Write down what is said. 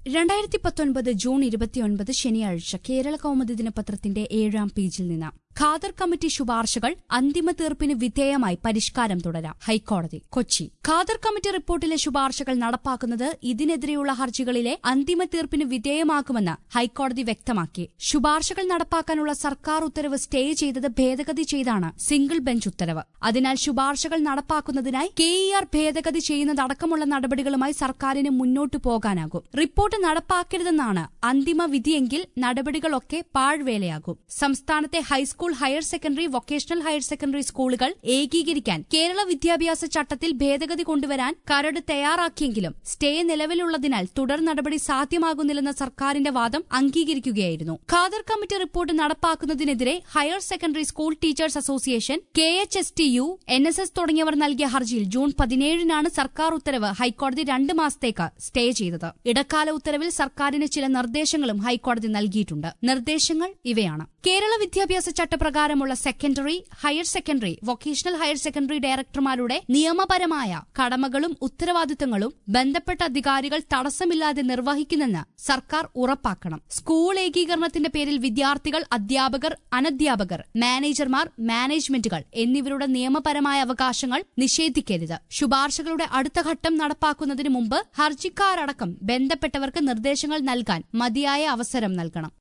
2019 June 29 ശനിയാഴ്ച കേരള കൗമുദി ദിനപത്രത്തിന്റെ 7ാം പേജിൽ നിന്ന് ഖാദർ കമ്മിറ്റി ശുപാർശകൾ അന്തിമ തീർപ്പിന് വിധേയമായി പരിഷ്കാരം തുടരാം ഹൈക്കോടതി കൊച്ചി ഖാദർ കമ്മിറ്റി റിപ്പോർട്ടിലെ ശുപാർശകൾ നടപ്പാക്കുന്നത് ഇതിനെതിരെയുള്ള ഹർജികളിലെ അന്തിമ തീർപ്പിന് വിധേയമാക്കുമെന്ന് ഹൈക്കോടതി വ്യക്തമാക്കി. ശുപാർശകൾ നടപ്പാക്കാനുള്ള സർക്കാർ ഉത്തരവ് സ്റ്റേ ചെയ്തത് ഭേദഗതി ചെയ്താണ് സിംഗിൾ ബെഞ്ച് ഉത്തരവ്. അതിനാൽ ശുപാർശകൾ നടപ്പാക്കുന്നതിനായി KER ഭേദഗതി ചെയ്യുന്നതടക്കമുള്ള നടപടികളുമായി സർക്കാരിന് മുന്നോട്ടു പോകാനാകും. റിപ്പോർട്ട് നടപ്പാക്കരുതെന്നാണ് അന്തിമ വിധിയെങ്കിൽ നടപടികളൊക്കെ പാഴ്വേലയാകും. സംസ്ഥാനത്തെ high school, higher secondary, vocational higher secondary സ്കൂളുകൾ ഏകീകരിക്കാൻ കേരള വിദ്യാഭ്യാസ ചട്ടത്തിൽ ഭേദഗതി കൊണ്ടുവരാൻ കരട് തയ്യാറാക്കിയെങ്കിലും സ്റ്റേ നിലവിലുള്ളതിനാൽ തുടർ നടപടി സാധ്യമാകുന്നില്ലെന്ന സർക്കാരിന്റെ വാദം അംഗീകരിക്കുകയായിരുന്നു. ഖാദർ കമ്മിറ്റി റിപ്പോർട്ട് നടപ്പാക്കുന്നതിനെതിരെ higher secondary school teachers association, KHSTU, NSS തുടങ്ങിയവർ നൽകിയ ഹർജിയിൽ ജൂൺ 17 സർക്കാർ ഉത്തരവ് ഹൈക്കോടതി 2 മാസത്തേക്ക് സ്റ്റേ ചെയ്തത്. ഇടക്കാല ഉത്തരവിൽ സർക്കാരിന് ചില നിർദ്ദേശങ്ങളും ഹൈക്കോടതി നൽകിയിട്ടുണ്ട്. നിർദ്ദേശങ്ങൾ ഇവയാണ്: കേരള വിദ്യാഭ്യാസ ചട്ടപ്രകാരമുള്ള secondary, higher secondary, vocational higher secondary ഡയറക്ടർമാരുടെ നിയമപരമായ കടമകളും ഉത്തരവാദിത്തങ്ങളും ബന്ധപ്പെട്ട അധികാരികൾ തടസ്സമില്ലാതെ നിർവഹിക്കുന്നെന്ന് സർക്കാർ ഉറപ്പാക്കണം. സ്കൂൾ ഏകീകരണത്തിന്റെ പേരിൽ വിദ്യാർത്ഥികൾ, അധ്യാപകർ, അനധ്യാപകർ, മാനേജർമാർ, മാനേജ്മെന്റുകൾ എന്നിവരുടെ നിയമപരമായ അവകാശങ്ങൾ നിഷേധിക്കരുത്. ശുപാർശകളുടെ അടുത്ത ഘട്ടം നടപ്പാക്കുന്നതിന് മുമ്പ് ഹർജിക്കാരടക്കം ബന്ധപ്പെട്ടവർക്ക് നിർദ്ദേശങ്ങൾ നൽകാൻ മതിയായ അവസരം നൽകണം.